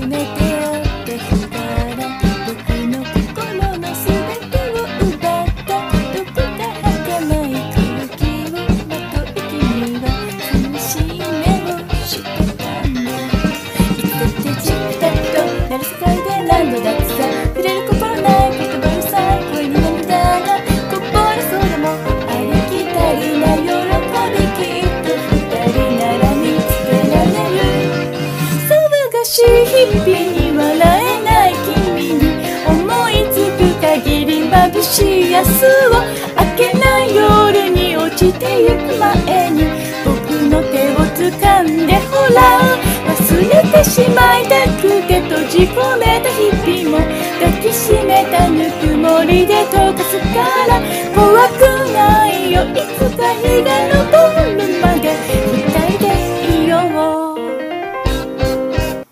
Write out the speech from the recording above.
めて会った日から僕の心のすべてを奪ったどこか儚い空気をまとい君は苦しい目をしてたんだいつだってチクタクとなる世界で何度だってさ触れる心ない言葉よさ恋に涙がこぼれそうでもありきたりな喜びきっと二人なら見つけられる騒がしい日々に笑えない君に思いつく限り眩しい明日を明けない夜に落ちてゆく前に僕の手を掴んでほら忘れてしまいたくて閉じ込めた日々も抱きしめたぬくもりで溶かすから怖く